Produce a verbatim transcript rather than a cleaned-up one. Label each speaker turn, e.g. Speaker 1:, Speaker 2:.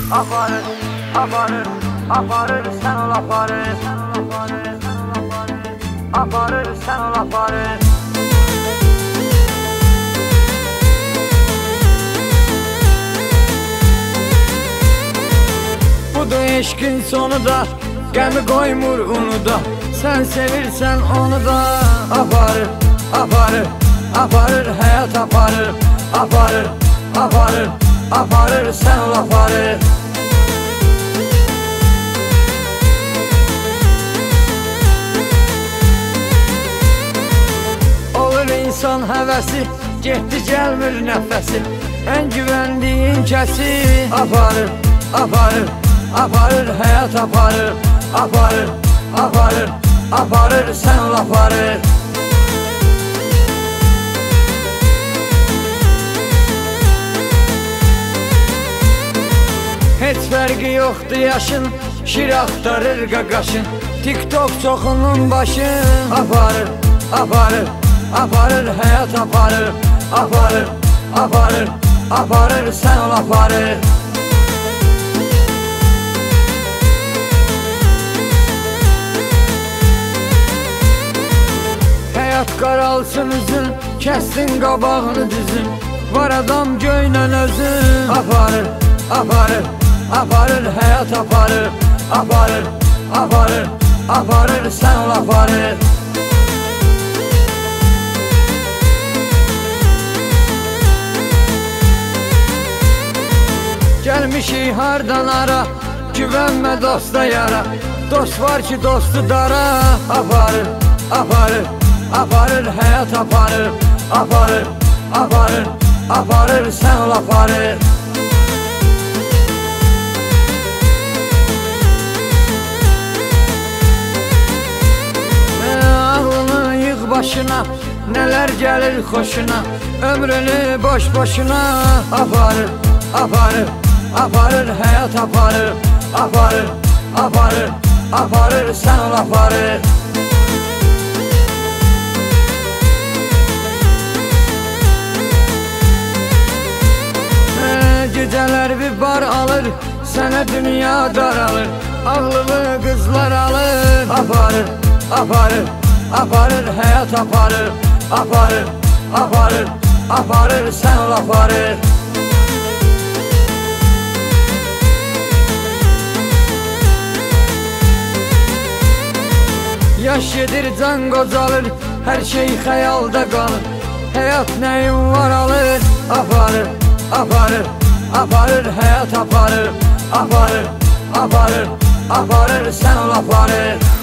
Speaker 1: Aparır, aparır, aparır, sen ol aparır. Aparır, sen ol aparır. Budur eşkin sonu da, qəmi qoymur onu da. Sən sevirsən onu da. Aparır, aparır, aparır, həyat aparır. Aparır, aparır, aparır, sən ol aparır. Olur insan həvəsi, getdi gəlmir nəfəsi. Ən güvəndiyin kəsi. Aparır, aparır, aparır, həyat aparır. Aparır, aparır, aparır, sən ol aparır. Heç fərqi yoxdur yaşın, şir axtarır qaqaşın. TikTok çoxunun başın. Aparır, aparır, aparır, həyat aparır. Aparır, aparır, aparır, sən ol aparır. Həyat qaralsın üzün, kəssin qabağını düzün. Var adam göynə özün. Aparır, aparır, aparır, həyat aparır. Aparır, aparır, aparır, sən ol aparır. Gəlmişik hardan ara, güvənmə dosta yara. Dost var ki dostu dara. Aparır, aparır, aparır, həyat aparır. Aparır, aparır, aparır, sən ol aparır. Ağlını yığ başına, nələr gəlir xoşuna. Ömrünü boş boşuna. Aparır, aparır, aparır, həyat aparır. Aparır, aparır, aparır, sən ol aparır. Gecələr bir bar alır, sənə dünya daralır. Ağlılı qızlar alır. Aparır, aparır, aparır, həyat aparır. Aparır, aparır, aparır, sən ol aparır. Yaş gedir, can qocalır, hər şey xəyalda qalır. Həyat nəyin var alır. Aparır, aparır, aparır, həyat aparır. Aparır, aparır, aparır, sən ol aparır.